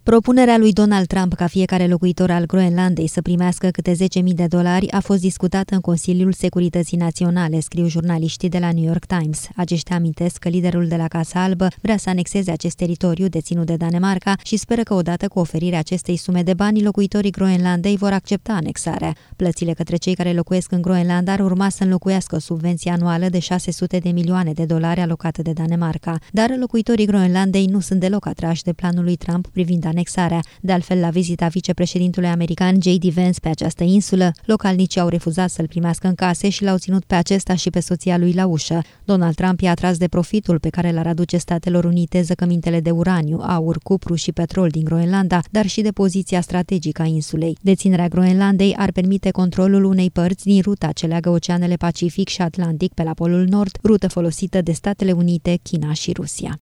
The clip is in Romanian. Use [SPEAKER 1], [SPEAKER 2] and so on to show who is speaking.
[SPEAKER 1] Propunerea lui Donald Trump ca fiecare locuitor al Groenlandei să primească câte $10.000 a fost discutată în Consiliul Securității Naționale, scriu jurnaliștii de la New York Times. Aceștia amintesc că liderul de la Casa Albă vrea să anexeze acest teritoriu deținut de Danemarca și speră că odată cu oferirea acestei sume de bani, locuitorii Groenlandei vor accepta anexarea. Plățile către cei care locuiesc în Groenlanda ar urma să înlocuiască o subvenție anuală de $600 de milioane alocată de Danemarca. Dar locuitorii Groenlandei nu sunt deloc atrași de planul lui Trump privind anexarea. De altfel, la vizita vicepreședintelui american J.D. Vance pe această insulă, localnicii au refuzat să-l primească în case și l-au ținut pe acesta și pe soția lui la ușă. Donald Trump i-a atras de profitul pe care l-ar aduce Statelor Unite zăcămintele de uraniu, aur, cupru și petrol din Groenlanda, dar și de poziția strategică a insulei. Deținerea Groenlandei ar permite controlul unei părți din ruta ce leagă oceanele Pacific și Atlantic pe la Polul Nord, rută folosită de Statele Unite, China și Rusia.